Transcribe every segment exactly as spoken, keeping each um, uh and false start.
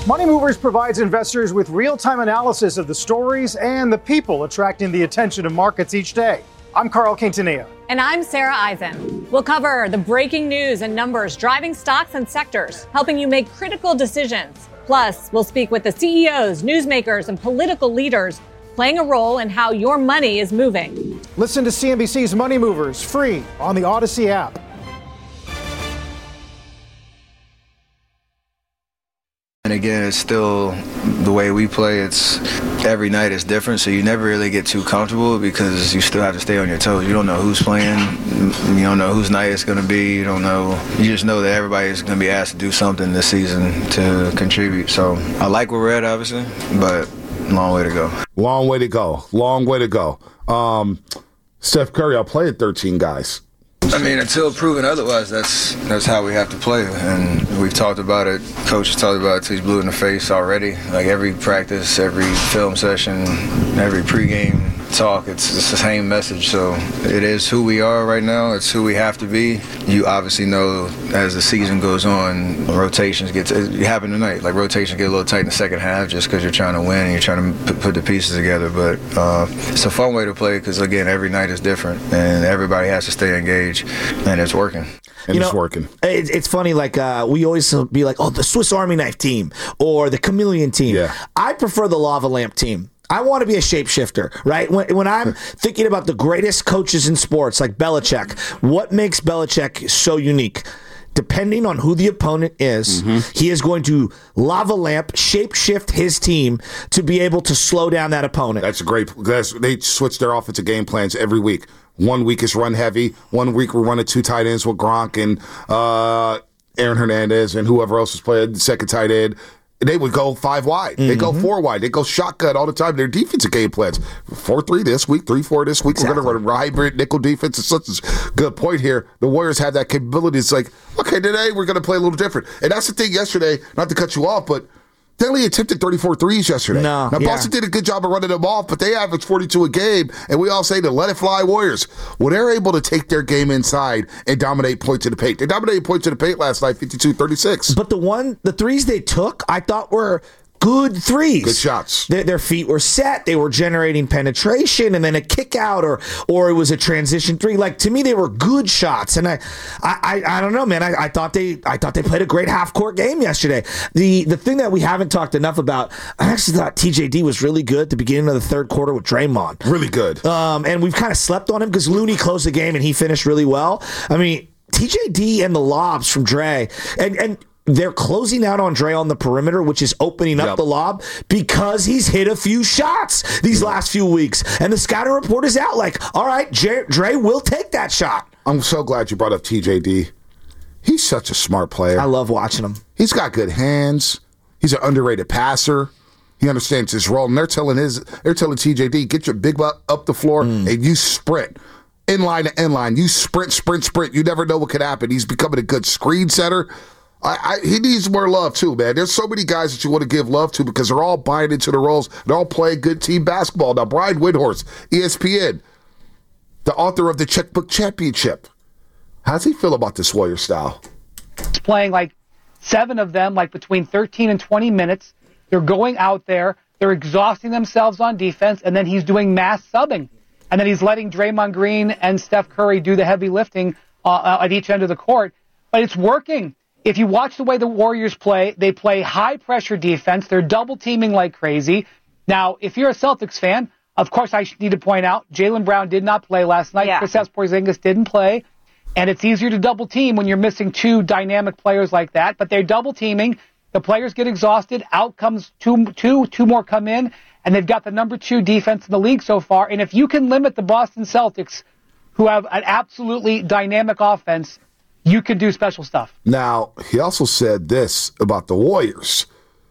Money Movers provides investors with real-time analysis of the stories and the people attracting the attention of markets each day. I'm Carl Quintanilla. And I'm Sarah Eisen. We'll cover the breaking news and numbers driving stocks and sectors, helping you make critical decisions. Plus, we'll speak with the C E Os, newsmakers, and political leaders playing a role in how your money is moving. Listen to C N B C's Money Movers free on the Odyssey app. And again, it's still the way we play. It's every night is different, so you never really get too comfortable because you still have to stay on your toes. You don't know who's playing. You don't know whose night it's going to be. You don't know. You just know that everybody is going to be asked to do something this season to contribute. So I like where we're at, obviously, but long way to go. Long way to go. Long way to go. Um, Steph Curry, I'll play at thirteen guys. I mean, until proven otherwise, that's that's how we have to play. And we've talked about it. Coach has talked about it till he's blue in the face already. Like every practice, every film session, every pregame talk, it's, it's the same message. So it is who we are right now. It's who we have to be. You obviously know as the season goes on, rotations get, it happened tonight. Like rotations get a little tight in the second half just because you're trying to win and you're trying to put the pieces together. But uh, it's a fun way to play because, again, every night is different and everybody has to stay engaged. And it's working. And you it's know, working. It's, it's funny, like, uh, we always be like, oh, the Swiss Army knife team or the chameleon team. Yeah. I prefer the lava lamp team. I want to be a shapeshifter, right? When, when I'm thinking about the greatest coaches in sports, like Belichick, what makes Belichick so unique? Depending on who the opponent is, mm-hmm. he is going to lava lamp, shapeshift his team to be able to slow down that opponent. That's a great. That's, they switch their offensive game plans every week. One week is run heavy. One week we're running two tight ends with Gronk and uh, Aaron Hernandez and whoever else is playing second tight end. They would go five wide. Mm-hmm. They go four wide. They go shotgun all the time. Their defensive game plans. four three this week, three four this week. Exactly. We're going to run hybrid nickel defense. It's such a good point here. The Warriors have that capability. It's like, okay, today we're going to play a little different. And that's the thing yesterday, not to cut you off, but they only attempted thirty-four threes yesterday. No, now, yeah. Boston did a good job of running them off, but they averaged forty-two a game, and we all say the let it fly Warriors. Well, they're able to take their game inside and dominate points in the paint. They dominated points in the paint last night, fifty-two thirty-six. But the one, the threes they took, I thought were good threes. Good shots. Their, their feet were set. They were generating penetration and then a kick out or or it was a transition three. Like, to me, they were good shots. And I I, I, I don't know, man. I, I thought they I thought they played a great half-court game yesterday. The the thing that we haven't talked enough about, I actually thought T J D was really good at the beginning of the third quarter with Draymond. Really good. Um, and we've kind of slept on him because Looney closed the game and he finished really well. I mean, T J D and the lobs from Dre, and and they're closing out on Dre on the perimeter, which is opening up yep. the lob because he's hit a few shots these last few weeks. And the scouting report is out like, all right, J- Dre will take that shot. I'm so glad you brought up T J D. He's such a smart player. I love watching him. He's got good hands. He's an underrated passer. He understands his role. And they're telling his, they're telling T J D, get your big butt up the floor mm. and you sprint. In line to end line. You sprint, sprint, sprint. You never know what could happen. He's becoming a good screen setter. I, I, he needs more love, too, man. There's so many guys that you want to give love to because they're all buying into the roles. They're all playing good team basketball. Now, Brian Windhorst, E S P N, the author of the Checkbook Championship. How does he feel about this Warrior style? Playing like seven of them, like between thirteen and twenty minutes. They're going out there. They're exhausting themselves on defense, and then he's doing mass subbing. And then he's letting Draymond Green and Steph Curry do the heavy lifting uh, at each end of the court. But it's working. If you watch the way the Warriors play, they play high-pressure defense. They're double-teaming like crazy. Now, if you're a Celtics fan, of course I need to point out, Jaylen Brown did not play last night. Yeah. Kristaps Porzingis didn't play. And it's easier to double-team when you're missing two dynamic players like that. But they're double-teaming. The players get exhausted. Out comes two, two, two more come in. And they've got the number two defense in the league so far. And if you can limit the Boston Celtics, who have an absolutely dynamic offense, you can do special stuff. Now, he also said this about the Warriors.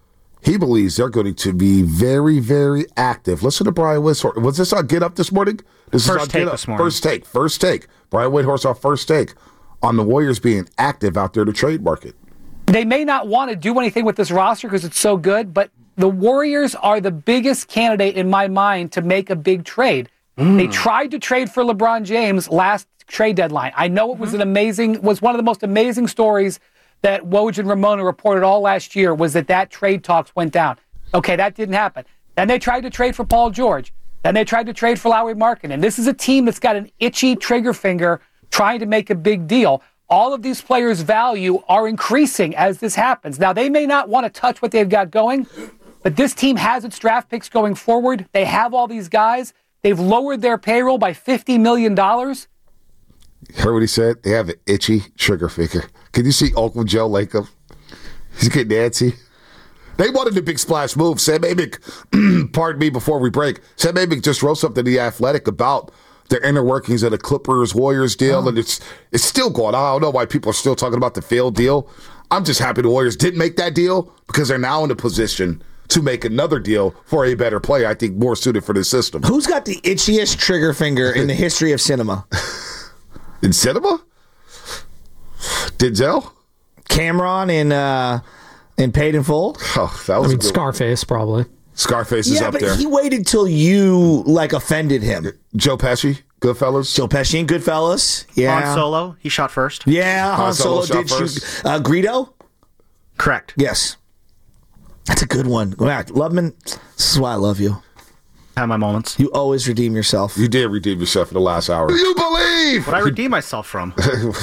He believes they're going to be very, very active. Listen to Brian Windhorst. Was this on Get Up this morning? This first is take Get Up. this morning. First take. First take. Brian Windhorst on First Take on the Warriors being active out there to trade market. They may not want to do anything with this roster because it's so good, but the Warriors are the biggest candidate in my mind to make a big trade. Mm. They tried to trade for LeBron James last trade deadline. I know it was an amazing, was one of the most amazing stories that Woj and Ramona reported all last year was that that trade talks went down. Okay, that didn't happen. Then they tried to trade for Paul George. Then they tried to trade for Lauri Markkanen. This is a team that's got an itchy trigger finger trying to make a big deal. All of these players' value are increasing as this happens. Now, they may not want to touch what they've got going, but this team has its draft picks going forward. They have all these guys. They've lowered their payroll by fifty million dollars. Heard what he said? They have an itchy trigger finger. Can you see Uncle Joe Lacob? He's getting antsy. They wanted the big splash move. Sam Amick, pardon me before we break, Sam Amick just wrote something to The Athletic about the inner workings of the Clippers-Warriors deal, oh. and it's it's still going on. I don't know why people are still talking about the failed deal. I'm just happy the Warriors didn't make that deal because they're now in a position to make another deal for a better player, I think more suited for the system. Who's got the itchiest trigger finger in the history of cinema? In cinema? Denzel? Cameron in uh, in Paid in Full? Oh, that was I mean, a good Scarface, one. probably. Scarface is yeah, up but there. He waited till you like offended him. Joe Pesci, Goodfellas. Joe Pesci and Goodfellas. Yeah. Han Solo, he shot first. Yeah, Han, Han Solo, Solo, shot did first. shoot. Uh, Greedo? Correct. Yes. That's a good one. Wow, Loveman, this is why I love you. Have my moments. You always redeem yourself. You did redeem yourself in the last hour. You believe? What I redeem myself from?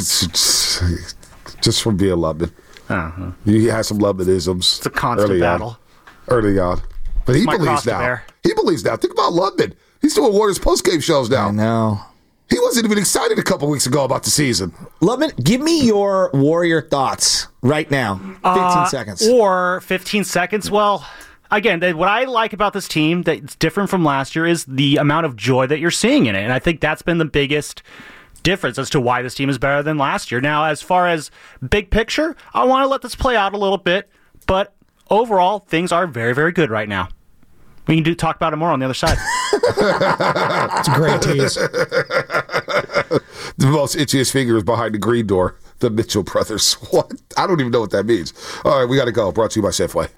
Just from being Loveman. Uh-huh. You had some Loveman-isms. It's a constant early battle. On. Early on. But he my believes cross to now. bear. He believes now. Think about Loveman. He's doing Warriors post-game shows now. I know. He wasn't even excited a couple weeks ago about the season. Loveman, give me your Warrior thoughts right now. fifteen Uh, seconds. Or fifteen seconds. Well, again, they, what I like about this team that's different from last year is the amount of joy that you're seeing in it. And I think that's been the biggest difference as to why this team is better than last year. Now, as far as big picture, I want to let this play out a little bit. But overall, things are very, very good right now. We can do talk about it more on the other side. It's a great tease. The most itchiest finger is behind the green door. The Mitchell brothers. What? I don't even know what that means. All right, we got to go. Brought to you by Safeway.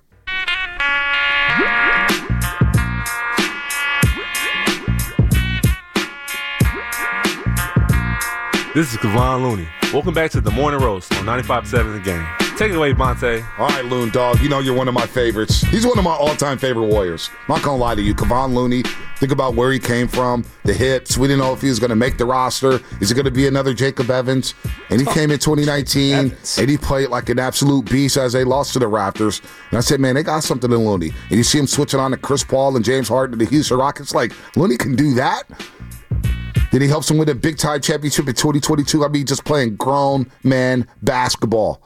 This is Kevon Looney. Welcome back to the Morning Roast on ninety-five point seven The Game. Take it away, Monte. All right, Loon Dog. You know you're one of my favorites. He's one of my all-time favorite Warriors. Not going to lie to you. Kevon Looney, think about where he came from, the hips. We didn't know if he was going to make the roster. Is it going to be another Jacob Evans? And he oh, came in twenty nineteen, Evans. And he played like an absolute beast as they lost to the Raptors. And I said, man, they got something in Looney. And you see him switching on to Chris Paul and James Harden to the Houston Rockets. Like, Looney can do that? Then he helps them win a big-time championship in twenty twenty-two. I mean, just playing grown man basketball.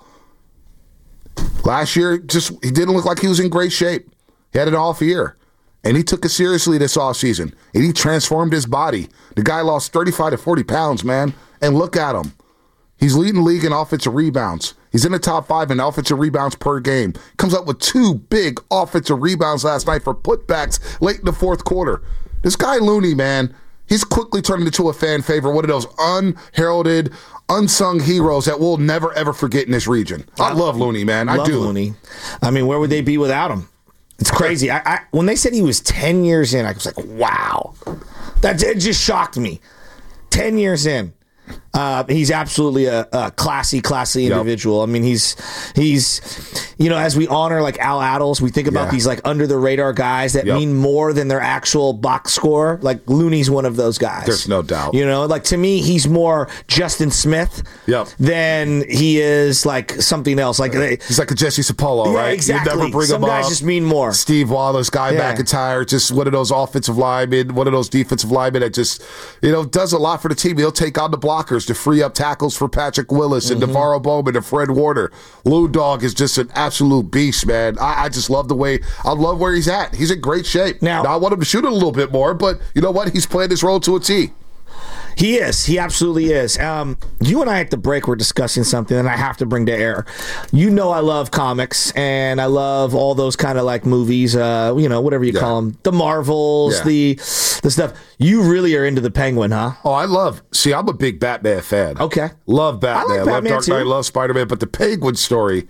Last year, just he didn't look like he was in great shape. He had an off year. And he took it seriously this offseason. And he transformed his body. The guy lost thirty-five to forty pounds, man. And look at him. He's leading the league in offensive rebounds. He's in the top five in offensive rebounds per game. Comes up with two big offensive rebounds last night for putbacks late in the fourth quarter. This guy Looney, man, he's quickly turning into a fan favorite, one of those unheralded, unsung heroes that we'll never, ever forget in this region. I love Looney, man. I love do. Looney. I mean, where would they be without him? It's crazy. I, I when they said he was ten years in, I was like, wow. That it just shocked me. ten years in. Uh, he's absolutely a, a classy, classy individual. Yep. I mean, he's he's you know, as we honor like Al Attles, we think about yeah. these like under the radar guys that yep. mean more than their actual box score. Like Looney's one of those guys. There's no doubt. You know, like to me, he's more Justin Smith yep. than he is like something else. Like he's like a Jesse Sapolo, yeah, right? Exactly. You never bring Some him guys up. just mean more. Steve Wallace, Guy yeah. McIntyre, just one of those offensive linemen, one of those defensive linemen that just you know does a lot for the team. He'll take on the blockers to free up tackles for Patrick Willis and mm-hmm. Navarro Bowman and Fred Warner. Lou Dog is just an absolute beast, man. I, I just love the way, I love where he's at. He's in great shape. Now, now, I want him to shoot it a little bit more, but you know what? He's playing his role to a T. He is. He absolutely is. Um, you and I at the break were discussing something that I have to bring to air. You know I love comics, and I love all those kind of like movies, uh, you know, whatever you yeah. call them. The Marvels, yeah. the the stuff. You really are into the Penguin, huh? Oh, I love, see, I'm a big Batman fan. Okay. Love Batman. I like love Batman Dark Knight, too. love Spider-Man, but the Penguin story,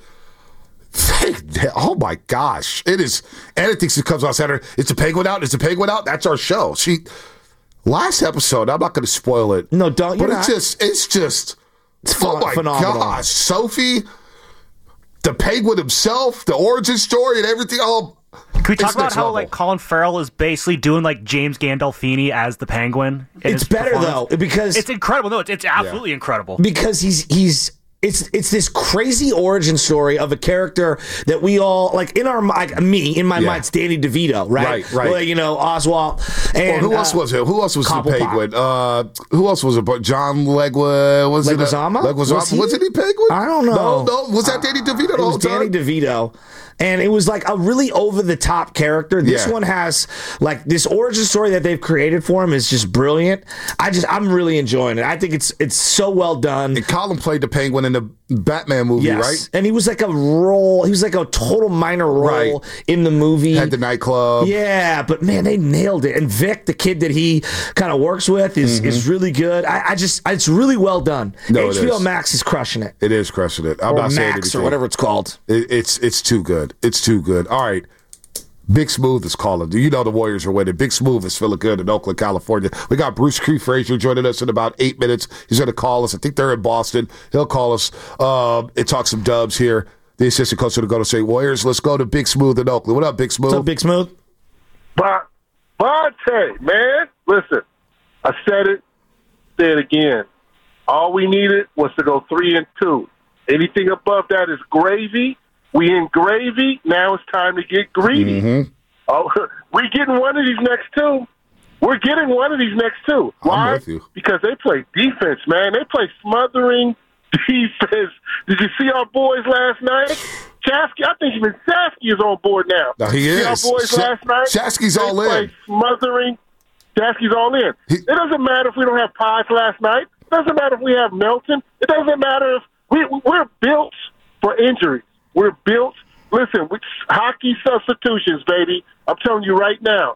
they, oh my gosh. It is, anything that comes out Saturday, it's a Penguin out, it's a Penguin out, that's our show. She... Last episode, I'm not going to spoil it. No, don't. But you're it's not. just, it's just, it's oh my phenomenal. gosh, Sophie, the Penguin himself, the origin story, and everything. Oh, can we talk it's about next how level. like Colin Farrell is basically doing like James Gandolfini as the Penguin? in It's his better performance? though because It's incredible. No, it's it's absolutely Yeah. incredible. because he's he's it's it's this crazy origin story of a character that we all like in our like me in my Yeah. mind. It's Danny DeVito, right? Right, right. Well, you know, Oswald. And Or who else uh, was it? Who else was the Cobblepot. Penguin? Uh, who else was it? But John Legua was it? Leguizamo? Leguizamo? Was he? Wasn't he Penguin? I don't know. No, no. Was that Danny DeVito the It whole was Danny time? DeVito. And it was like a really over the top character. This Yeah. one has like this origin story that they've created for him is just brilliant. I just I'm really enjoying it. I think it's it's so well done. And Colin played the Penguin in the Batman movie, Yes. right? And he was like a role, he was like a total minor role Right. in the movie. Had the nightclub. Yeah, but man, they nailed it. And Vic, the kid that he kind of works with, is is really good. I, I just, it's really well done. Mm-hmm. No, it H B O is. Max is crushing it. It is crushing it. I'm Or not saying Max anything. or whatever it's called. It, it's it's too good. It's too good. All right. Big Smooth is calling. You know the Warriors are winning. Big Smooth is feeling good in Oakland, California. We got Bruce Cree Frazier joining us in about eight minutes. He's going to call us. I think they're in Boston. He'll call us um, and talk some dubs here. The assistant coach of the Golden State Warriors. Let's go to Big Smooth in Oakland. What up, Big Smooth? What's up, Big Smooth? But Bonte, man, listen, I said it, say it again. All we needed was to go three and two. Anything above that is gravy. We in gravy. Now it's time to get greedy. Mm-hmm. Oh, we getting one of these next two. We're getting one of these next two. Why? I'm with you. Because they play defense, man. They play smothering defense. Did you see our boys last night? Chasky, I think even Chasky is on board now. No, he see is. our boys Sha- last night? Chasky's They all play in. Smothering. Chasky's all in. He- it doesn't matter if we don't have Pies last night. It doesn't matter if we have Melton. It doesn't matter if we, we're built for injuries. We're built. Listen, we, hockey substitutions, baby. I'm telling you right now.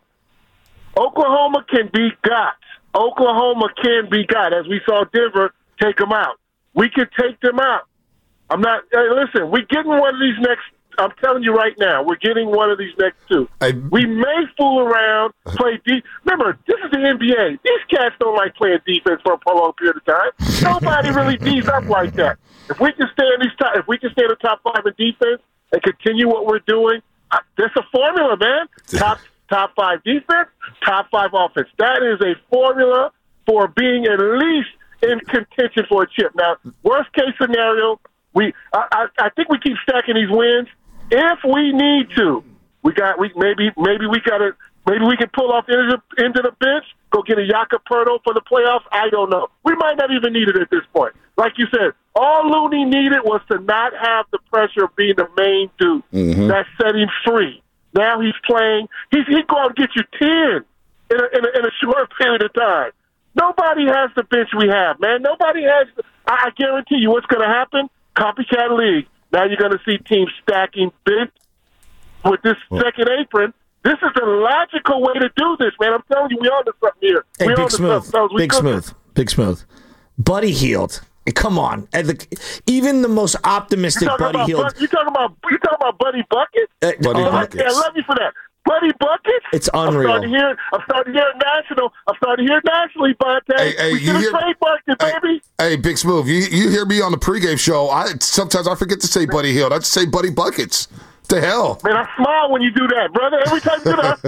Oklahoma can be got. Oklahoma can be got. As we saw Denver take them out. We can take them out. I'm not. Hey, listen, we're getting one of these next. I'm telling you right now, we're getting one of these next two. I- we may fool around, play deep. Remember, this is the N B A. These cats don't like playing defense for a prolonged period of time. Nobody really D's up like that. If we can stay in these top, if we can stay in the top five in defense and continue what we're doing, uh, that's a formula, man. Top top five defense, top five offense. That is a formula for being at least in contention for a chip. Now, worst case scenario, we I, I, I think we keep stacking these wins. If we need to, we got we maybe maybe we got to maybe we can pull off the end of the, end of the bench, go get a Jakob Poeltl for the playoffs. I don't know. We might not even need it at this point. Like you said, all Looney needed was to not have the pressure of being the main dude. Mm-hmm. That set him free. Now he's playing. He's he go out and get you ten in a, in a, in a short period of time. Nobody has the bench we have, man. Nobody has. I, I guarantee you, what's going to happen? Copycat league. Now you're going to see teams stacking bench with this second apron. This is the logical way to do this, man. I'm telling you, we on to something here. Hey, we Big on to Smooth. something, fellas. We Big cooking. Smooth. Big Smooth. Buddy Hield. Come on. And the, even the most You optimistic talking Buddy about Hield. Bud- you talking about you talking about Buddy Bucket? Uh, Buddy uh, Bucket. Yeah, I love you for that. Buddy Bucket? It's I'm unreal. starting to hear it. I'm starting to hear it national. I'm starting to hear it nationally, Bonte. Hey, hey, we you should have hear- trademarked it, Hey, baby. hey, Big Smooth, you you hear me on the pregame show. I sometimes I forget to say Buddy Hield. I just say Buddy Buckets. The hell? Man, I smile when you do that, brother. Every time you do that,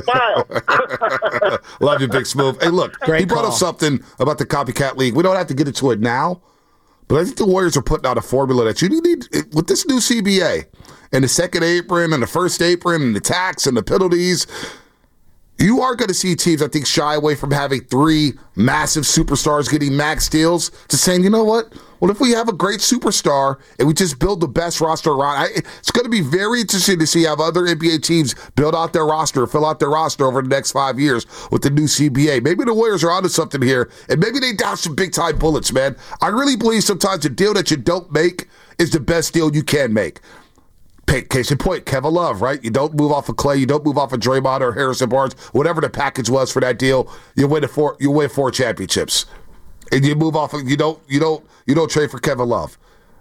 I smile. Love you, Big Smooth. Hey, look, Great he brought call. up something about the Copycat League. We don't have to get into it now, but I think the Warriors are putting out a formula that you need with this new C B A and the second apron and the first apron and the tax and the penalties. You are going to see teams, I think, shy away from having three massive superstars getting max deals to saying, you know what? Well, if we have a great superstar and we just build the best roster around, I, it's going to be very interesting to see how other N B A teams build out their roster, fill out their roster over the next five years with the new C B A. Maybe the Warriors are onto something here, and maybe they down some big-time bullets, man. I really believe sometimes the deal that you don't make is the best deal you can make. Case in point, Kevin Love, right? You don't move off of Clay, you don't move off of Draymond or Harrison Barnes, whatever the package was for that deal. You win four, you win four championships, and you move off of you don't you don't you don't trade for Kevin Love.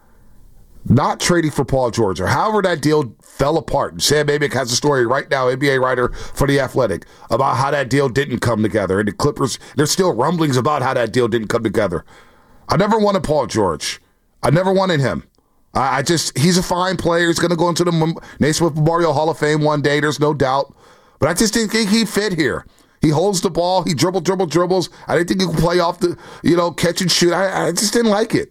Not trading for Paul George, or however that deal fell apart. And Sam Amick has a story right now, N B A writer for The Athletic, about how that deal didn't come together. And the Clippers, there's still rumblings about how that deal didn't come together. I never wanted Paul George. I never wanted him. I, I just, he's a fine player. He's going to go into the Naismith Memorial Hall of Fame one day. There's no doubt. But I just didn't think he fit here. He holds the ball. He dribble, dribble, dribbles. I didn't think he could play off the, you know, catch and shoot. I, I just didn't like it.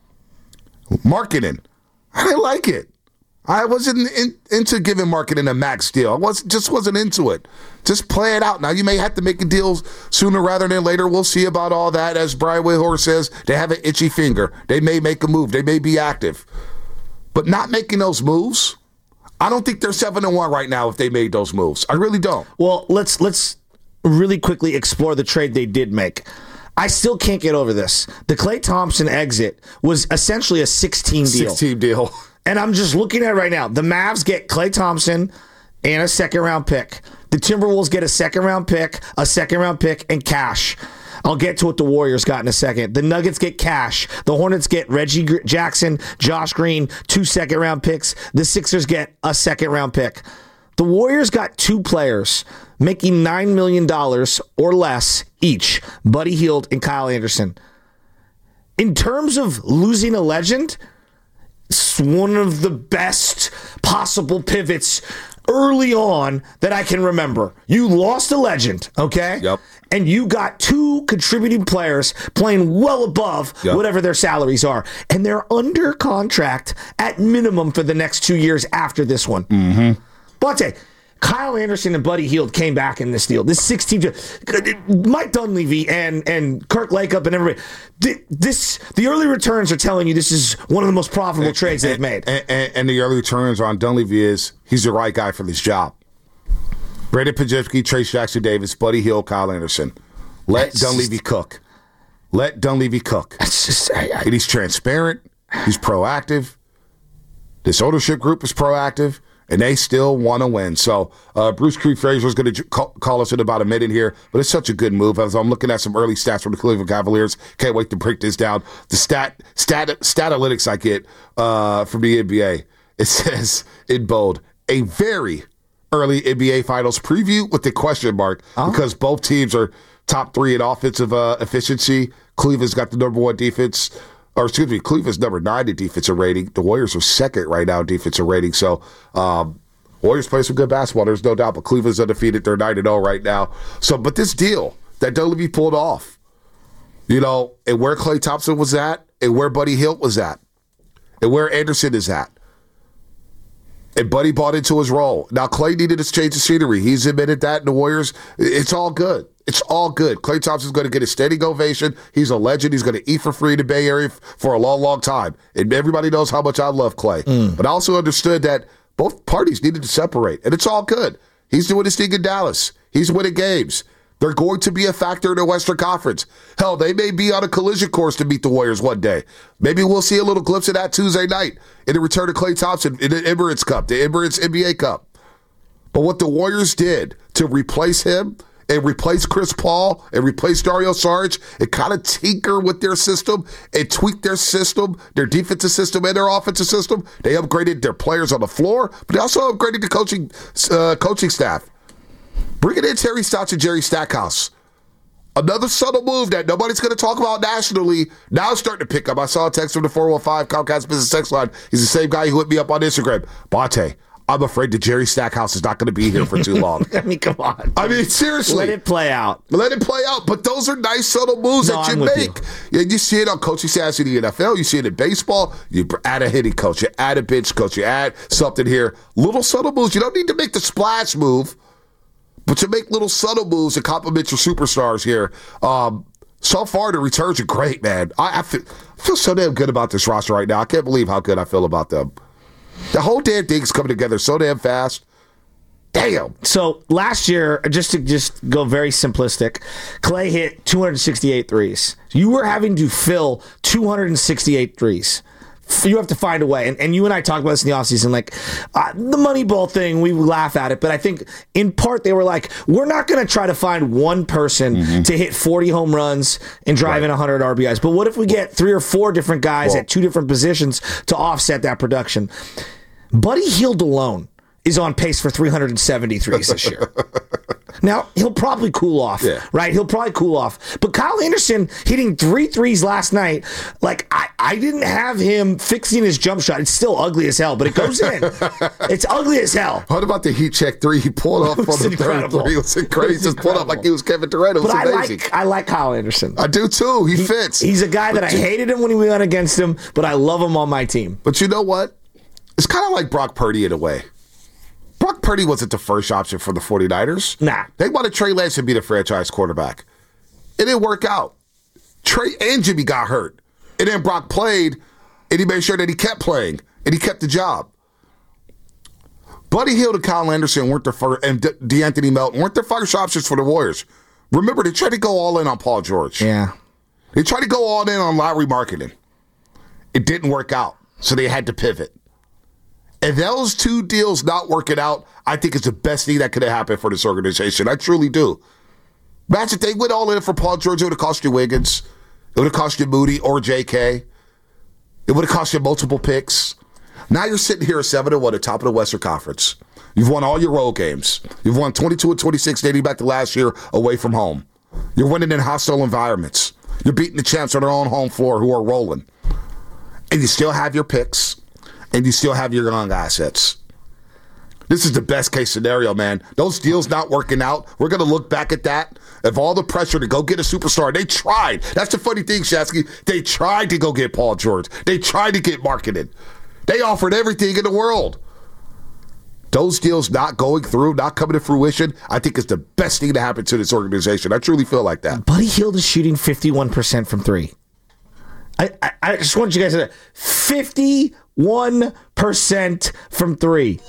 Marketing. I didn't like it. I wasn't in, into giving Marketing a max deal. I was, just wasn't into it. Just play it out. Now, you may have to make a deal sooner rather than later. We'll see about all that. As Brian Whitehorse says, they have an itchy finger. They may make a move. They may be active. But not making those moves, I don't think they're seven and one right now if they made those moves. I really don't. Well, let's let's really quickly explore the trade they did make. I still can't get over this. The Klay Thompson exit was essentially a six-team deal. Six-team deal. And I'm just looking at it right now. The Mavs get Klay Thompson and a second-round pick. The Timberwolves get a second-round pick, a second-round pick, and cash. I'll get to what the Warriors got in a second. The Nuggets get cash. The Hornets get Reggie Jackson, Josh Green, two second-round picks. The Sixers get a second-round pick. The Warriors got two players making nine million dollars or less each, Buddy Hield and Kyle Anderson. In terms of losing a legend, it's one of the best possible pivots early on that I can remember. You lost a legend, okay? Yep. And you got two contributing players playing well above yep. whatever their salaries are. And they're under contract at minimum for the next two years after this one. Mm-hmm. But Kyle Anderson and Buddy Hield came back in this deal. This sixteen, Mike Dunleavy and and Kirk Lakeup and everybody. This the early returns are telling you this is one of the most profitable and, trades and, they've made. And, and, and the early returns on Dunleavy is he's the right guy for this job. Brandon Pajewski, Trace Jackson Davis, Buddy Hield, Kyle Anderson. Let That's Dunleavy just, cook. Let Dunleavy cook. That's just, I, I, and he's transparent. He's proactive. This ownership group is proactive. And they still want to win. So uh, Bruce Creek Frazier is going to call, call us in about a minute here. But it's such a good move. As I'm looking at some early stats from the Cleveland Cavaliers. Can't wait to break this down. The stat stat stat analytics I get uh, from the N B A. It says in bold, a very early N B A Finals preview with the question mark. Oh. Because both teams are top three in offensive uh, efficiency. Cleveland's got the number one defense. Or excuse me, Cleveland's number nine in defensive rating. The Warriors are second right now in defensive rating. So um, Warriors play some good basketball. There's no doubt. But Cleveland's undefeated. They're nine and oh right now. So, but this deal that Dunleavy pulled off, you know, and where Klay Thompson was at, and where Buddy Hield was at, and where Anderson is at, and Buddy bought into his role. Now Klay needed to change the scenery. He's admitted that. And the Warriors, it's all good. It's all good. Klay Thompson's going to get a standing ovation. He's a legend. He's going to eat for free in the Bay Area for a long, long time. And everybody knows how much I love Klay. Mm. But I also understood that both parties needed to separate. And it's all good. He's doing his thing in Dallas. He's winning games. They're going to be a factor in the Western Conference. Hell, they may be on a collision course to beat the Warriors one day. Maybe we'll see a little glimpse of that Tuesday night in the return of Klay Thompson in the Emirates Cup, the Emirates N B A Cup. But what the Warriors did to replace him and replace Chris Paul and replace Dario Saric and kind of tinker with their system and tweak their system, their defensive system and their offensive system. They upgraded their players on the floor, but they also upgraded the coaching uh, coaching staff. Bringing in Terry Stotts and Jerry Stackhouse. Another subtle move that nobody's going to talk about nationally. Now it's starting to pick up. I saw a text from the four one five Comcast Business Text Line. He's the same guy who hit me up on Instagram. Bate, I'm afraid that Jerry Stackhouse is not going to be here for too long. I mean, come on. I mean, seriously. Let it play out. Let it play out. But those are nice, subtle moves no, that you I'm make. You. you see it on coaching staffs in the N F L. You see it in baseball. You add a hitting coach. You add a bench coach. You add something here. Little subtle moves. You don't need to make the splash move, but to make little subtle moves and compliment your superstars here. Um, so far, the returns are great, man. I, I, feel, I feel so damn good about this roster right now. I can't believe how good I feel about them. The whole damn thing's coming together so damn fast. Damn. So last year, just to just go very simplistic, Klay hit two hundred sixty-eight threes. You were having to fill two hundred sixty-eight threes. You have to find a way. And, and you and I talked about this in the offseason. Like, uh, the Moneyball thing, we laugh at it. But I think, in part, they were like, we're not going to try to find one person mm-hmm. to hit forty home runs and drive right. in one hundred R B Is. But what if we get three or four different guys well, at two different positions to offset that production? Buddy Hield alone is on pace for three hundred seventy threes this year. Now, he'll probably cool off, Yeah. right? He'll probably cool off. But Kyle Anderson hitting three threes last night, like, I, I didn't have him fixing his jump shot. It's still ugly as hell, but it goes in. It's ugly as hell. What about the heat check three he pulled off on the third incredible. three? It was crazy. He just pulled up like he was Kevin Durant. It was But I amazing. like I like Kyle Anderson. I do too. He, fits. He's a guy that I hated him when he went against him, but I love him on my team. But you know what? It's kind of like Brock Purdy in a way. Brock Purdy wasn't the first option for the 49ers. Nah. They wanted Trey Lance to be the franchise quarterback. It didn't work out. Trey and Jimmy got hurt. And then Brock played, and he made sure that he kept playing, and he kept the job. Buddy Hield and Kyle Anderson weren't the first, and De- DeAnthony Melton weren't the first options for the Warriors. Remember, they tried to go all in on Paul George. Yeah. They tried to go all in on Lowry Marketing. It didn't work out, so they had to pivot. And those two deals not working out, I think is the best thing that could have happened for this organization. I truly do. Imagine they went all in for Paul George. It would have cost you Wiggins. It would have cost you Moody or J K. It would have cost you multiple picks. Now you're sitting here at seven and one at the top of the Western Conference. You've won all your road games. You've won twenty-two and twenty-six dating back to last year away from home. You're winning in hostile environments. You're beating the champs on their own home floor who are rolling. And you still have your picks. And you still have your young assets. This is the best case scenario, man. Those deals not working out. We're going to look back at that. Of all the pressure to go get a superstar, they tried. That's the funny thing, Shasky. They tried to go get Paul George. They tried to get marketed. They offered everything in the world. Those deals not going through, not coming to fruition, I think is the best thing to happen to this organization. I truly feel like that. Buddy Hield is shooting fifty-one percent from three. I, I, I just want you guys to know, fifty-one percent from three.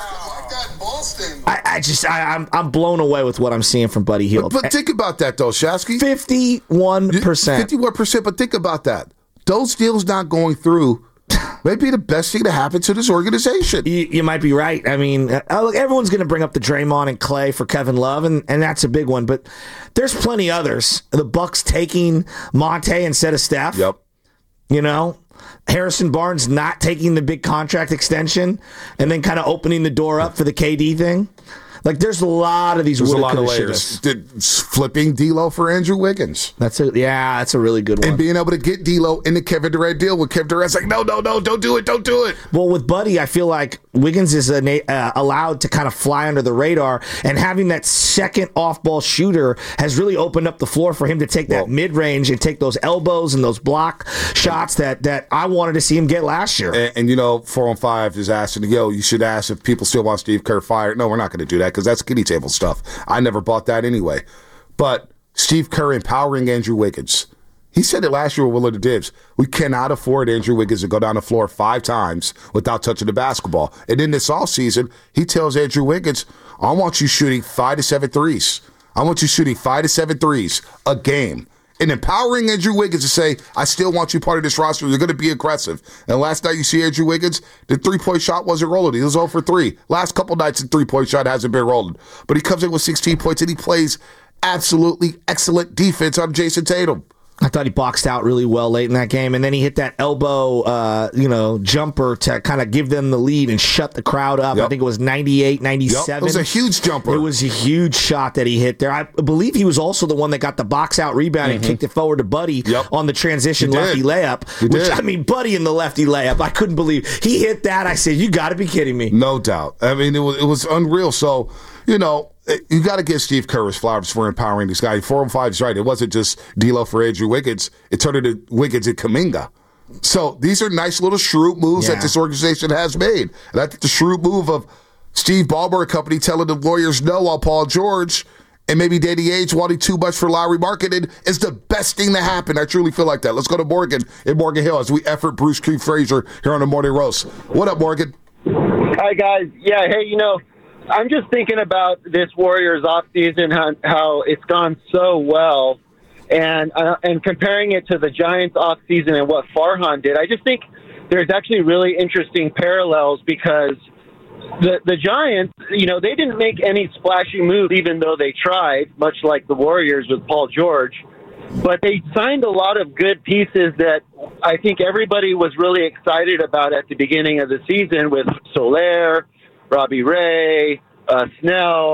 I, I just, I, I'm I'm blown away with what I'm seing from Buddy Hield. But, but think about that, though, Shasky. fifty-one percent. fifty-one percent, but think about that. Those deals not going through may be the best thing to happen to this organization. You, you might be right. I mean, uh, look, everyone's going to bring up the Draymond and Clay for Kevin Love, and, and that's a big one. But there's plenty others. The Bucks taking Monte instead of Steph. Yep. You know, Harrison Barnes not taking the big contract extension and then kind of opening the door up for the K D thing. Like, there's a lot of these. There's a woulda, lot of coulda, layers. shouldas. Did, flipping D'Lo for Andrew Wiggins. That's a yeah, that's a really good one. And being able to get D'Lo in the Kevin Durant deal when Kevin Durant's like, no, no, no, don't do it, don't do it. Well, with Buddy, I feel like Wiggins is a, uh, allowed to kind of fly under the radar, and having that second off-ball shooter has really opened up the floor for him to take that Well, mid-range and take those elbows and those block shots that, that I wanted to see him get last year. And, and you know, four on five is asking, yo, you should ask if people still want Steve Kerr fired. No, we're not going to do that because that's kiddie table stuff. I never bought that anyway. But Steve Kerr empowering Andrew Wiggins. He said it last year with Will of the Dibs. We cannot afford Andrew Wiggins to go down the floor five times without touching the basketball. And in this offseason, he tells Andrew Wiggins, I want you shooting five to seven threes. I want you shooting five to seven threes a game. And empowering Andrew Wiggins to say, I still want you part of this roster. You're going to be aggressive. And last night you see Andrew Wiggins, the three-point shot wasn't rolling. He was zero for three. Last couple nights, the three-point shot hasn't been rolling. But he comes in with sixteen points, and he plays absolutely excellent defense on Jason Tatum. I thought he boxed out really well late in that game, and then he hit that elbow, uh, you know, jumper to kind of give them the lead and shut the crowd up. Yep. I think it was ninety-eight ninety-seven. Yep. It was a huge jumper. It was a huge shot that he hit there. I believe he was also the one that got the box out rebound mm-hmm. and kicked it forward to Buddy yep. on the transition He lefty did. layup. He Which did. I mean, Buddy in the lefty layup, I couldn't believe he hit that. I said, "You got to be kidding me!" No doubt. I mean, it was it was unreal. So, you know, you got to give Steve Kerr his flowers for empowering these guys. Four and five is right. It wasn't just D'Lo for Andrew Wiggins. It turned into Wiggins and Kuminga. So these are nice little shrewd moves Yeah. that this organization has made. And I think the shrewd move of Steve Ballmer and company telling the Warriors no on Paul George and maybe Danny Ainge wanting too much for Lowry Marketing is the best thing to happen. I truly feel like that. Let's go to Morgan in Morgan Hill as we effort Bruce Q. Frazier here on the Morning Roast. What up, Morgan? Hi, guys. Yeah, hey, you know, I'm just thinking about this Warriors offseason, how, how it's gone so well, and uh, and comparing it to the Giants offseason and what Farhan did. I just think there's actually really interesting parallels because the the Giants, you know, they didn't make any splashy moves even though they tried, much like the Warriors with Paul George. But they signed a lot of good pieces that I think everybody was really excited about at the beginning of the season with Soler, Robbie Ray, uh, Snell, uh,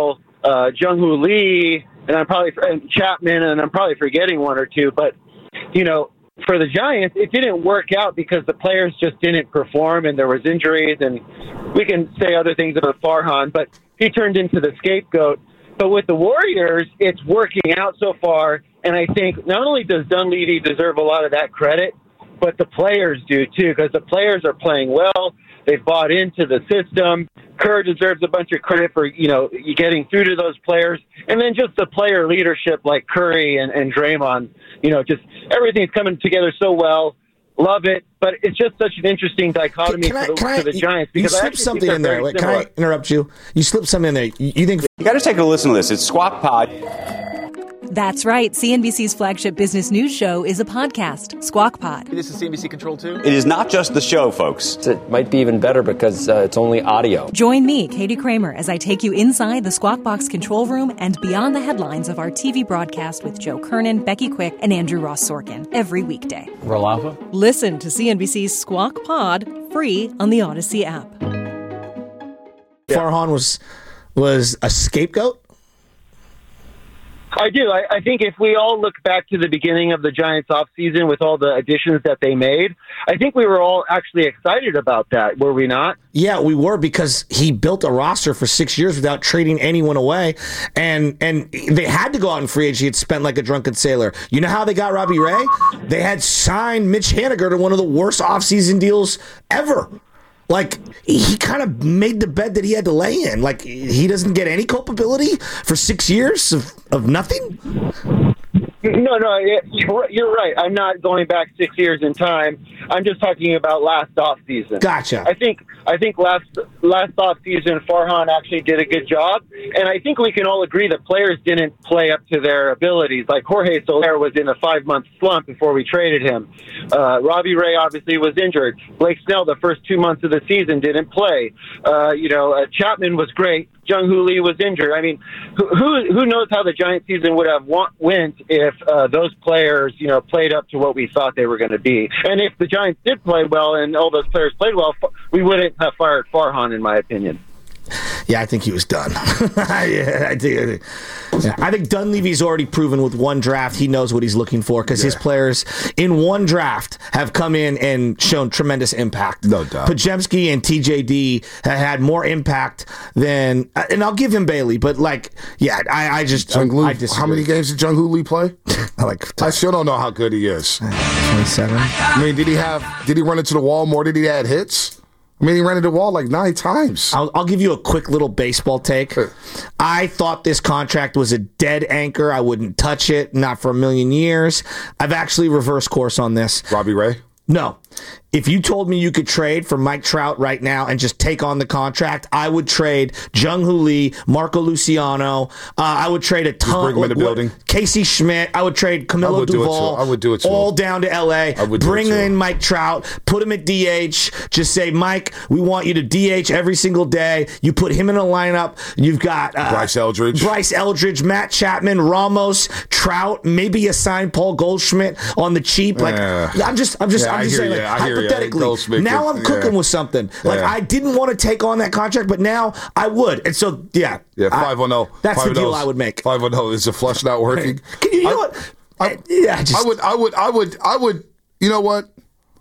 uh, Jung-Hoo Lee, and I'm probably and Chapman, and I'm probably forgetting one or two. But, you know, for the Giants, it didn't work out because the players just didn't perform, and there was injuries, and we can say other things about Farhan, but he turned into the scapegoat. But with the Warriors, it's working out so far, and I think not only does Dunleavy deserve a lot of that credit, but the players do too, because the players are playing well. They've bought into the system. Kerr deserves a bunch of credit for, you know, getting through to those players. And then just the player leadership like Curry and, and Draymond, you know, just everything's coming together so well. Love it. But it's just such an interesting dichotomy Can I- for, the, can I- for the Giants. You Because I slipped actually something think in they're there. very Wait, can I similar. interrupt you? You slipped something in there. You you think You got to take a listen to this. It's Squawk Pod. That's right. C N B C's flagship business news show is a podcast, Squawk Pod. This is C N B C Control too? It is not just the show, folks. It might be even better because uh, it's only audio. Join me, Katie Kramer, as I take you inside the Squawk Box control room and beyond the headlines of our T V broadcast with Joe Kernan, Becky Quick, and Andrew Ross Sorkin every weekday. Real Alpha? Listen to C N B C's Squawk Pod free on the Odyssey app. Farhan was was a scapegoat? I do. I, I think if we all look back to the beginning of the Giants offseason with all the additions that they made, I think we were all actually excited about that, were we not? Yeah, we were, because he built a roster for six years without trading anyone away, and and they had to go out in free agency and spent like a drunken sailor. You know how they got Robbie Ray? They had signed Mitch Haniger to one of the worst offseason deals ever. Like, he kind of made the bed that he had to lay in. Like, he doesn't get any culpability for six years of, of nothing? No, no, you're you're right. I'm not going back six years in time. I'm just talking about last offseason. Gotcha. I think I think last last offseason, Farhan actually did a good job, and I think we can all agree that players didn't play up to their abilities. Like Jorge Soler was in a five month slump before we traded him. Uh, Robbie Ray obviously was injured. Blake Snell, the first two months of the season, didn't play. Uh, you know, uh, Chapman was great. Jung-Hoo Lee was injured. I mean, who who, who knows how the Giant season would have want, went if uh, those players, you know, played up to what we thought they were going to be. And if the Giants did play well and all those players played well, we wouldn't have fired Farhan, in my opinion. Yeah, I think he was done. yeah, I think, yeah. I think Dunleavy's already proven with one draft he knows what he's looking for, because yeah. his players in one draft have come in and shown tremendous impact. No doubt. Podziemski and T J D have had more impact than, and I'll give him Bailey, but like, yeah, I, I just, I, I how many games did Jung-Hoo Lee play? like, I still don't know how good he is. twenty-seven. I mean, did he have? Did he run into the wall more? Did he add hits? I mean, he ran into the wall like nine times. I'll, I'll give you a quick little baseball take. I thought this contract was a dead anchor. I wouldn't touch it, not for a million years. I've actually reversed course on this. Robbie Ray? No. If you told me you could trade for Mike Trout right now and just take on the contract, I would trade Jung-Hoo Lee, Marco Luciano. Uh, I would trade a ton. Just bring him in the building. Casey Schmidt. I would trade Camilo I would Duvall. Do it I would do it too. All down to L A. I would bring do it in Mike Trout. Put him at D H. Just say, Mike, we want you to D H every single day. You put him in a lineup. You've got uh, Bryce Eldridge. Bryce Eldridge, Matt Chapman, Ramos, Trout. Maybe assign Paul Goldschmidt on the cheap. Like yeah. I'm just, I'm just, yeah, I'm just saying. Like, I hear hypothetically, now I'm cooking yeah. with something. Like, yeah. I didn't want to take on that contract, but now I would. And so, yeah. Yeah, five on oh. That's the deal I would make. five on oh. Is the flush not working? Can you, you I, know what? I, yeah, just, I would, I would, I would, I would, you know what?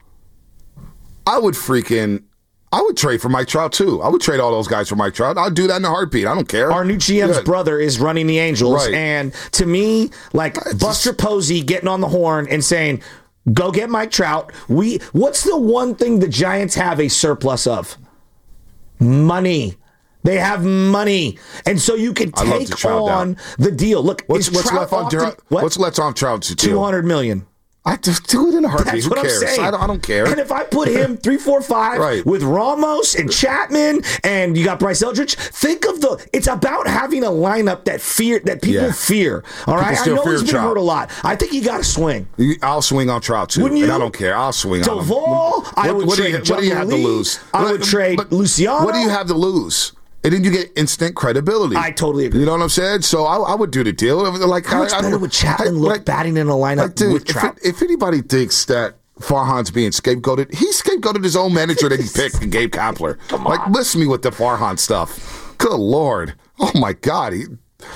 I would freaking, I would trade for Mike Trout, too. I would trade all those guys for Mike Trout. I'd do that in a heartbeat. I don't care. Our new G M's yeah. brother is running the Angels. Right. And to me, like, It's Buster just, Posey getting on the horn and saying, go get Mike Trout. We what's the one thing the Giants have a surplus of? Money. They have money, and so you can take the on down. the deal. Look, what's, what's Trout left on often, Trout? what? What's left on Trout's Two hundred million. I just do it in a heartbeat. That's Who what cares? I'm saying. I don't, I don't care. And if I put him three, four, five right. with Ramos and Chapman, and you got Bryce Eldridge, think of the. It's about having a lineup that fear that people yeah. fear. All right, I know he's been Trout. hurt a lot. I think you got to swing. I'll swing on Trout too. Wouldn't you? And I don't care. I'll swing Duvall, on him. Duvall, I would what trade. Do you, what do you have Lee, to lose? I what, would trade but, Luciano. What do you have to lose? And then you get instant credibility. I totally agree. You know what I'm saying? So I, I would do the deal. Like, How much I, better I, would Chapman I, look like, batting in a lineup like, dude, with Trout? If, it, if anybody thinks that Farhan's being scapegoated, he scapegoated his own manager that he picked, Gabe Kapler. Like, listen to me with the Farhan stuff. Good Lord. Oh, my God. He,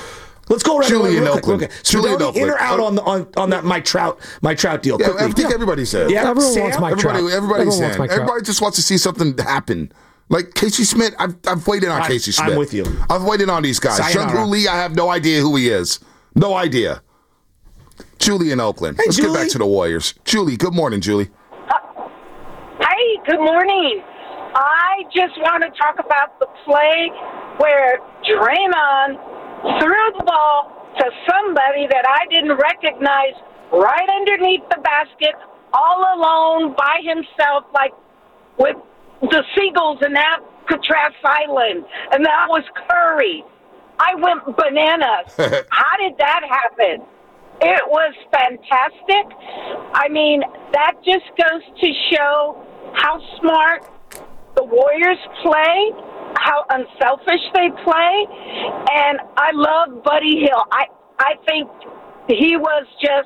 Let's go around Julian real quick, Oakland. real quick. So Julian in or Oakland. out on the on, on that Mike Trout Mike Trout deal? Yeah, quickly. I think everybody said. Yeah, Everyone Sam? wants Mike Everybody, Trout. everybody's Everyone saying. wants Mike Trout. Everybody just wants to see something happen. Like Casey Smith, I've, I've waited on I- Casey I'm Smith. with you. I've waited on these guys. Sayonara. Jung-Hoo Lee, I have no idea who he is. No idea. Julie in Oakland. Hey, Let's Julie. get back to the Warriors. Julie, good morning, Julie. Hey, good morning. I just want to talk about the play where Draymond threw the ball to somebody that I didn't recognize right underneath the basket, all alone by himself, like with the seagulls in Alcatraz Island, and that was Curry. I went bananas. How did that happen? It was fantastic. I mean, that just goes to show how smart the Warriors play, how unselfish they play, and I love Buddy Hield. I, I think he was just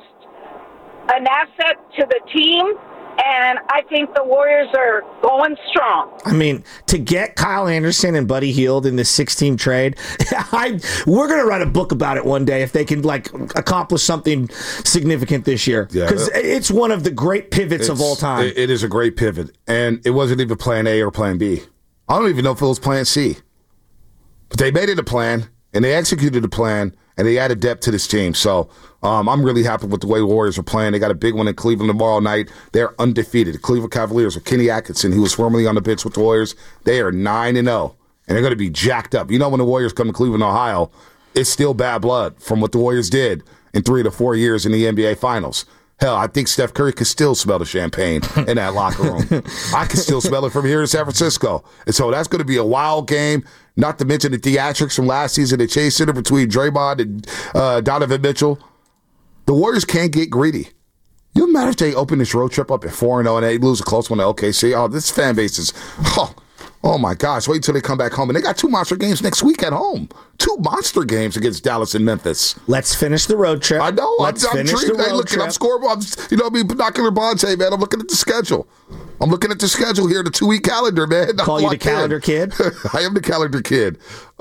an asset to the team, and I think the Warriors are going strong. I mean, to get Kyle Anderson and Buddy Hield in this six-team trade, I we're going to write a book about it one day if they can like accomplish something significant this year. Yeah. Because it's one of the great pivots of It's- all time. It, it is a great pivot, and it wasn't even plan A or plan B. I don't even know if it was plan C. But they made it a plan, and they executed the plan, and they added depth to this team. So um, I'm really happy with the way the Warriors are playing. They got a big one in Cleveland tomorrow night. They're undefeated. The Cleveland Cavaliers with Kenny Atkinson, who was formerly on the bench with the Warriors, they are nine and oh, and they're going to be jacked up. You know when the Warriors come to Cleveland, Ohio, it's still bad blood from what the Warriors did in three to four years in the N B A Finals. Hell, I think Steph Curry could still smell the champagne in that locker room. I can still smell it from here in San Francisco. And so that's going to be a wild game, not to mention the theatrics from last season at Chase Center between Draymond and uh, Donovan Mitchell. The Warriors can't get greedy. You imagine if they open this road trip up at four and oh and they lose a close one to O K C? Oh, this fan base is, oh, oh my gosh, wait until they come back home. And they got two monster games next week at home. Two monster games against Dallas and Memphis. Let's finish the road trip. I know. Let's I'm, I'm finish intrigued. the Hey, road looking, I'm trip. scoring. I'm, you know, me binocular Bonte, man. I'm looking at the schedule. I'm looking at the schedule here, the two week calendar, man. Call I'm you the locked in. calendar kid? I am the calendar kid.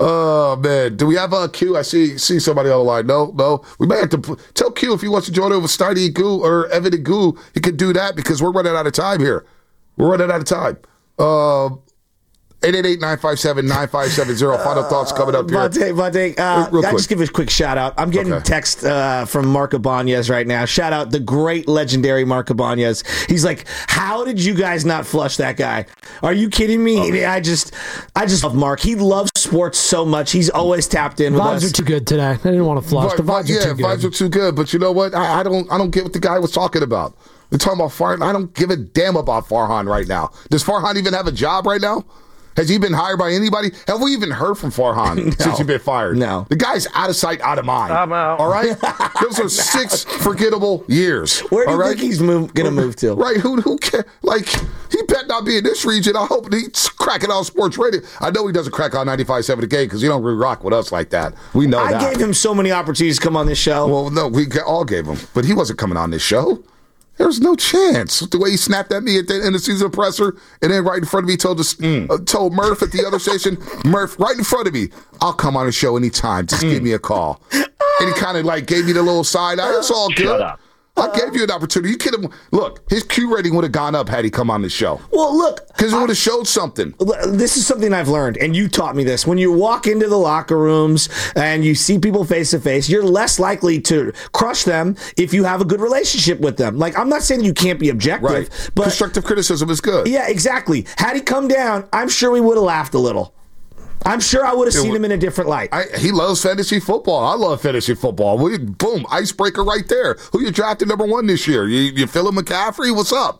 Oh man, do we have a Q? I see see somebody on the line. No, no. We may have to p- tell Q if he wants to join over Steiny Goo or Evan and Goo. He can do that because we're running out of time here. We're running out of time. Um. eight eight eight, nine five seven, nine five seven zero. Final thoughts coming up here. Vontae, Vontae, uh, Real I quick. just give a quick shout out. I'm getting Okay. text uh, from Mark Ibanez right now. Shout out the great, legendary Mark Ibanez. He's like, "How did you guys not flush that guy? Are you kidding me?" I just, I just love Mark. He loves sports so much. He's always tapped in with Vibes us. are too good today. I didn't want to flush. The Vi- vibes yeah, are too good. vibes are too good. But you know what? I, I don't. I don't get what the guy was talking about. They're talking about Farhan. I don't give a damn about Farhan right now. Does Farhan even have a job right now? Has he been hired by anybody? Have we even heard from Farhan No. since he's been fired? No. The guy's out of sight, out of mind. I'm out. All right? Those are six forgettable years. Where do all you right? think he's move, gonna move to? Right? Who who can like he better not be in this region. I hope he's cracking out sports radio. I know he doesn't crack out ninety-five point seven the game because he don't really rock with us like that. We know I that. gave him so many opportunities to come on this show. Well, no, we g- all gave him, but he wasn't coming on this show. There's no chance. The way he snapped at me at the end of the season presser, and then right in front of me told us, Mm. uh, told Murph at the other station, Murph, right in front of me, I'll come on the show anytime. Just Mm. give me a call. And he kind of like gave me the little side eye. It's all good. Shut up. I gave you an opportunity. You could have look. His Q rating would have gone up had he come on the show Well, look, because it would have showed something. this is something I've learned, and you taught me this. When you walk into the locker rooms and you see people face to face, you're less likely to crush them if you have a good relationship with them. Like, I'm not saying you can't be objective, Right. but Constructive criticism is good. yeah, exactly. Had he come down, I'm sure we would have laughed a little. I'm sure I would have seen w- him in a different light. I, he loves fantasy football. I love fantasy football. We, boom, icebreaker right there. Who you drafted number one this year? You, you Phillip McCaffrey? What's up?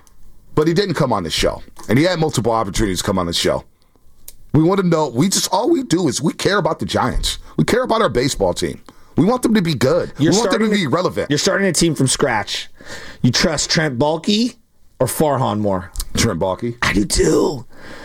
But he didn't come on this show, and he had multiple opportunities to come on the show. We want to know. We just all we do is we care about the Giants. We care about our baseball team. We want them to be good. You're we want them to starting be relevant. You're starting a team from scratch. You trust Trent Baalke or Farhan more? Trent Baalke. I do too.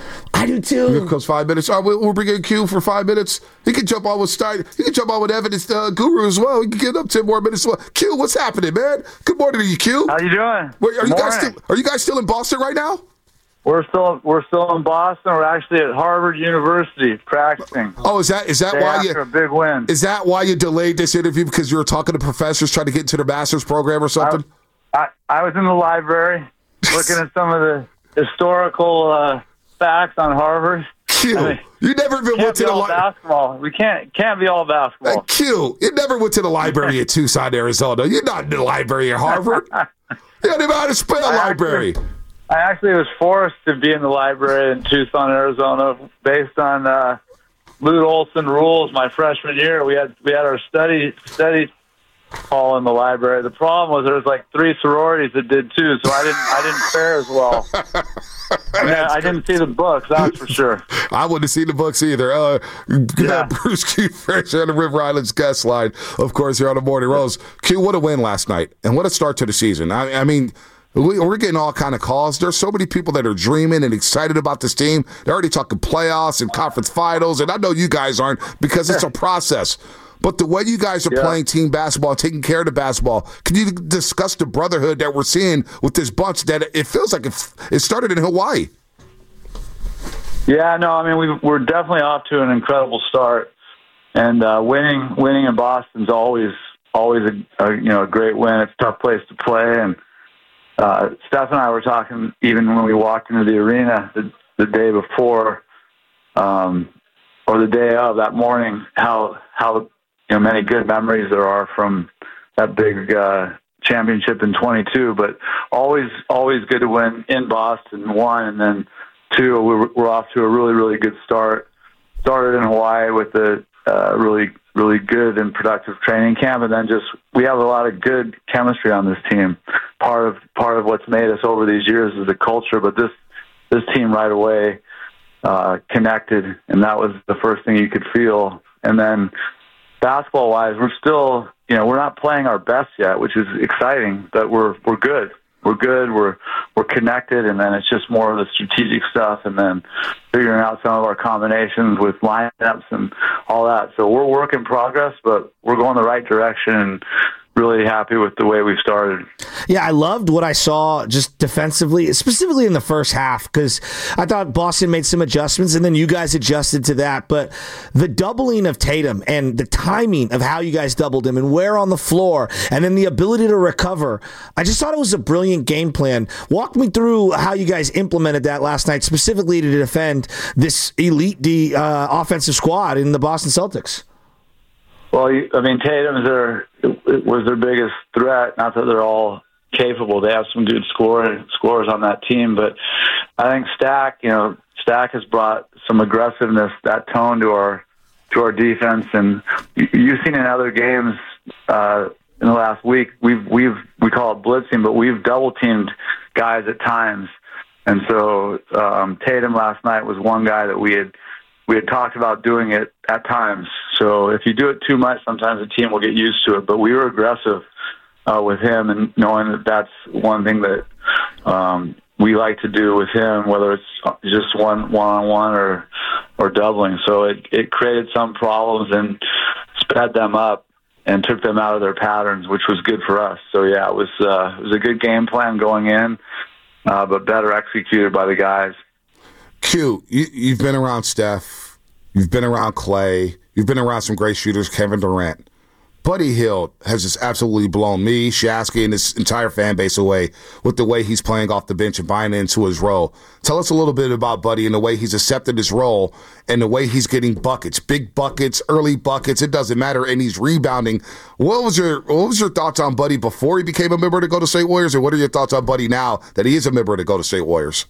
I do too. Here comes five minutes. All right, we'll, we'll bring in Q for five minutes. He can jump on with Stein. He can jump on with Evidence uh, Guru as well. He can get up ten more minutes as well. Q, what's happening, man? Good morning to you, Q. How you doing? Wait, are you guys Morning. still? Are you guys still in Boston right now? We're still we're still in Boston. We're actually at Harvard University practicing. Oh, is that is that Day why after you a big win? Is that why you delayed this interview because you were talking to professors trying to get into their master's program or something? I, I, I was in the library looking at some of the historical uh, facts on Harvard. Q, I mean, you never even went to the li- basketball. We can't can't be all basketball. Uh, Q, you never went to the library at Tucson, Arizona. You're not in the library at Harvard. You don't even know how to spell I library. Actually, I actually was forced to be in the library in Tucson, Arizona, based on uh, Lute Olson rules. My freshman year, we had we had our study study hall in the library. The problem was there was like three sororities that did too, so I didn't I didn't fare as well. I, mean, I didn't see the books, that's for sure. I wouldn't have seen the books either. Uh, yeah. Bruce Q. Frazier on the River Islands guest line. Of course, here on the Morning Rose. Q, what a win last night, and what a start to the season. I, I mean, we, we're getting all kind of calls. There's so many people that are dreaming and excited about this team. They're already talking playoffs and conference finals, and I know you guys aren't because it's a process. But the way you guys are yeah. playing team basketball, taking care of the basketball, can you discuss the brotherhood that we're seeing with this bunch that it feels like it, it started in Hawaii? Yeah, no, I mean, we, we're definitely off to an incredible start. And uh, winning winning in Boston's always always a, a you know a great win. It's a tough place to play. And uh, Steph and I were talking even when we walked into the arena the, the day before um, or the day of that morning, how how you know many good memories there are from that big uh, championship in twenty-two. But always always good to win in Boston. One, and then two, we're, we're off to a really really good start. Started in Hawaii with a uh, really really good and productive training camp, and then just we have a lot of good chemistry on this team. Part of part of what's made us over these years is the culture, but this this team right away uh, connected, and that was the first thing you could feel. And then basketball wise, we're still you know we're not playing our best yet, which is exciting, but we're we're good. We're good. We're we're connected, and then it's just more of the strategic stuff, and then figuring out some of our combinations with lineups and all that. So we're work in progress, but we're going the right direction, and really happy with the way we've started. Yeah, I loved what I saw just defensively, specifically in the first half, because I thought Boston made some adjustments, and then you guys adjusted to that. But the doubling of Tatum and the timing of how you guys doubled him and where on the floor, and then the ability to recover, I just thought it was a brilliant game plan. Walk me through how you guys implemented that last night, specifically to defend this elite D, uh, offensive squad in the Boston Celtics. Well, I mean, Tatum's their was their biggest threat. Not that they're all capable; they have some good scoring scorers on that team. But I think Stack, you know, Stack has brought some aggressiveness, that tone to our to our defense. And you've seen in other games uh, in the last week, we've we've we call it blitzing, but we've double teamed guys at times. And so um, Tatum last night was one guy that we had. We had talked about doing it at times. So if you do it too much, sometimes the team will get used to it. But we were aggressive uh, with him, and knowing that that's one thing that um, we like to do with him, whether it's just one one-on-one or or doubling. So it, it created some problems and sped them up and took them out of their patterns, which was good for us. So, yeah, it was, uh, it was a good game plan going in, uh, but better executed by the guys. Q, you, you've been around Steph, you've been around Clay, you've been around some great shooters, Kevin Durant. Buddy Hield has just absolutely blown me, Shasky, and this entire fan base away with the way he's playing off the bench and buying into his role. Tell us a little bit about Buddy and the way he's accepted his role and the way he's getting buckets, big buckets, early buckets. It doesn't matter, and he's rebounding. What was your What was your thoughts on Buddy before he became a member of the Golden State Warriors, and what are your thoughts on Buddy now that he is a member of the Golden State Warriors?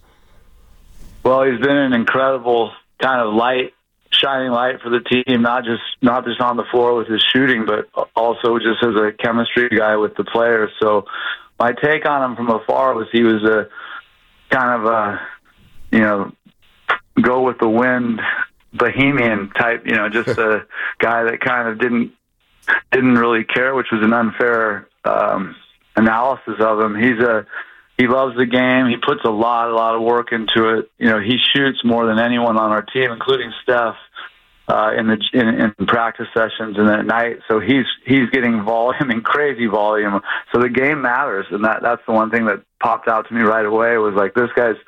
Well, he's been an incredible kind of light, shining light for the team, not just not just on the floor with his shooting, but also just as a chemistry guy with the players. So my take on him from afar was he was a kind of a, you know, go with the wind, bohemian type, you know, just a guy that kind of didn't didn't really care, which was an unfair um, analysis of him. He's a He loves the game. He puts a lot, a lot of work into it. You know, he shoots more than anyone on our team, including Steph, uh, in the in, in practice sessions and at night. So he's he's getting volume and crazy volume. So the game matters, and that that's the one thing that popped out to me right away was like this guy's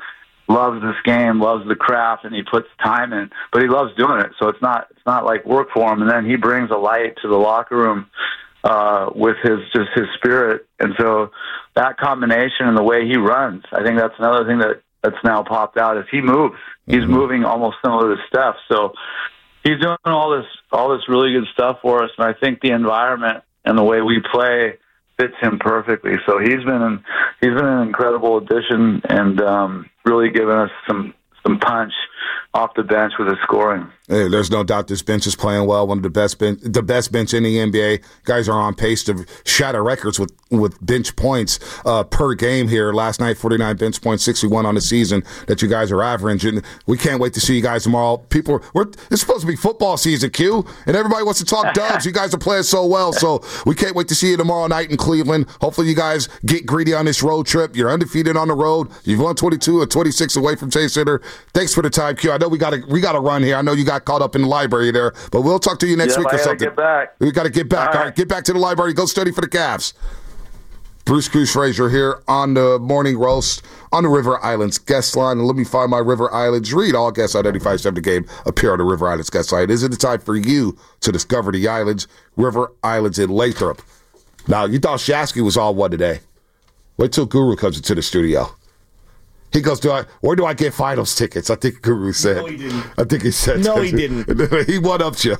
loves this game, loves the craft, and he puts time in, but he loves doing it. So it's not it's not like work for him. And then he brings a light to the locker room uh, with his just his spirit. And so that combination and the way he runs, I think that's another thing that, that's now popped out is he moves. He's mm-hmm. moving almost similar to Steph. So he's doing all this all this really good stuff for us. And I think the environment and the way we play fits him perfectly. So he's been an, he's been an incredible addition and um, really given us some some punch off the bench with his scoring. Hey, there's no doubt this bench is playing well. One of the best bench, the best bench in the N B A. Guys are on pace to shatter records with, with bench points uh, per game here. Last night, forty-nine bench points, sixty-one on the season that you guys are averaging. We can't wait to see you guys tomorrow. People, we're, it's supposed to be football season, Q, and everybody wants to talk Dubs. You guys are playing so well, so we can't wait to see you tomorrow night in Cleveland. Hopefully you guys get greedy on this road trip. You're undefeated on the road. You've won twenty-two or twenty-six away from Chase Center. Thanks for the time, Q. I know we got to we got to run here. I know you got caught up in the library there, but we'll talk to you next yep, week or I gotta something. Get back. We got to get back. All right. All right, get back to the library. Go study for the Cavs. Bruce Cruz Frazier here on the Morning Roast on the River Islands guest line. And let me find my River Islands. Read all guests on ninety-five point seven The Game appear on the River Islands guest line. Is it the time for you to discover the islands? River Islands in Lathrop. Now, you thought Shasky was all one today. Wait till Guru comes into the studio. He goes, do I, where do I get finals tickets? I think Guru said. No, he didn't. I think he said. No, he didn't. He one-upped you.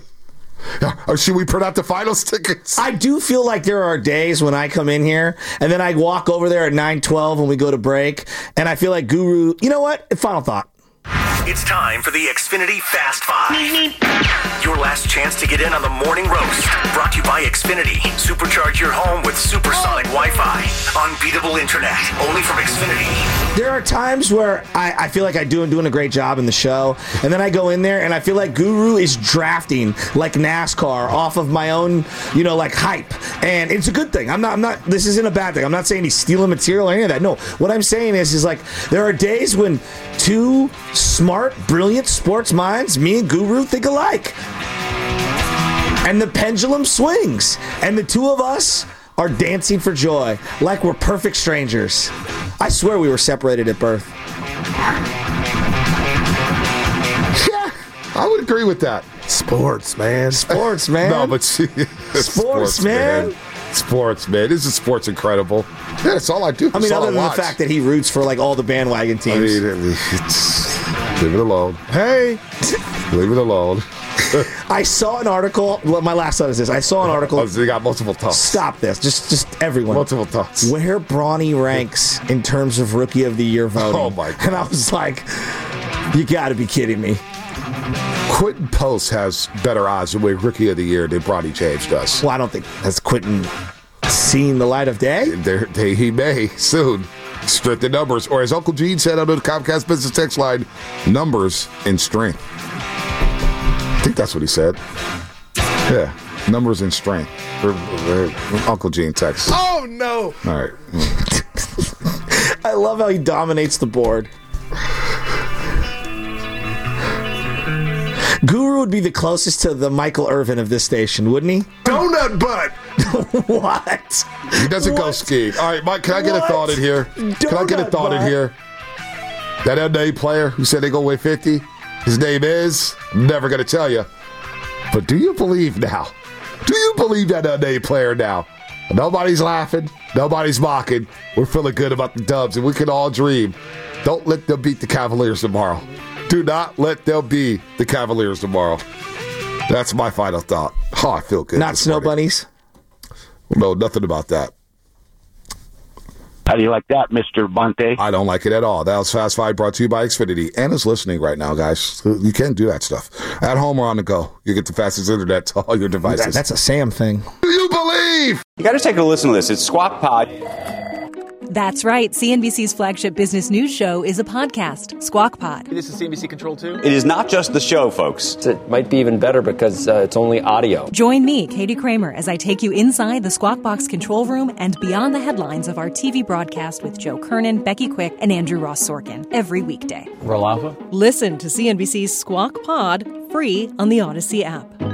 Or should we print out the finals tickets? I do feel like there are days when I come in here and then I walk over there at nine twelve when we go to break, and I feel like Guru, you know what? Final thought. It's time for the Xfinity Fast Five. Your last chance to get in on the morning roast. Brought to you by Xfinity. Supercharge your home with supersonic Wi-Fi. Unbeatable internet. Only from Xfinity. There are times where I, I feel like I'm doing, doing a great job in the show, and then I go in there and I feel like Guru is drafting like NASCAR off of my own, you know, like hype. And it's a good thing. I'm not, I'm not, this isn't a bad thing. I'm not saying he's stealing material or any of that. No, what I'm saying is, is like, there are days when two smart, brilliant sports minds, me and Guru, think alike. And the pendulum swings. And the two of us are dancing for joy like we're perfect strangers. I swear we were separated at birth. Yeah, I would agree with that. Sports, man. Sports, man. No, but see, sports, sports, man. man. Sports, man. Isn't sports incredible? Yeah, that's all I do. I mean, other than the fact that he roots for like all the bandwagon teams. I mean, it's, leave it alone. Hey, leave it alone. I saw an article. Well, my last thought is this. I saw an article. Oh, so you got multiple thoughts. Stop this. Just just everyone. Multiple thoughts. Where Bronny ranks in terms of Rookie of the Year voting. Oh, my God. And I was like, you got to be kidding me. Quentin Post has better odds to win Rookie of the Year than Bronny James does. Well, I don't think has Quentin seen the light of day. There, they, he may soon. Strength in numbers. Or as Uncle Gene said on the Comcast Business Text line, numbers and strength. I think that's what he said. Yeah, numbers and strength. For, for, for Uncle Gene text. Oh, no. All right. I love how he dominates the board. Guru would be the closest to the Michael Irvin of this station, wouldn't he? Donut butt! What? He doesn't what? go skiing. All right, Mike, can I get what? a thought in here? Donut can I get a thought butt. in here? That N B A player who said they go win fifty, his name is, never going to tell you. But do you believe now? Do you believe that N B A player now? Nobody's laughing. Nobody's mocking. We're feeling good about the Dubs, and we can all dream. Don't let them beat the Cavaliers tomorrow. Do not let them be the Cavaliers tomorrow. That's my final thought. Oh, I feel good. Not snow morning. bunnies? No, nothing about that. How do you like that, Mister Bunte? I don't like it at all. That was Fast Five brought to you by Xfinity. Anna's listening right now, guys. You can't do that stuff. At home or on the go. You get the fastest internet to all your devices. That, that's a Sam thing. Do you believe? You got to take a listen to this. It's Squawk Pod. That's right. C N B C's flagship business news show is a podcast, Squawk Pod. This is C N B C Control two. It is not just the show, folks. It might be even better because uh, it's only audio. Join me, Katie Kramer, as I take you inside the Squawk Box control room and beyond the headlines of our T V broadcast with Joe Kernan, Becky Quick, and Andrew Ross Sorkin every weekday. Roll Alpha. Listen to C N B C's Squawk Pod free on the Odyssey app.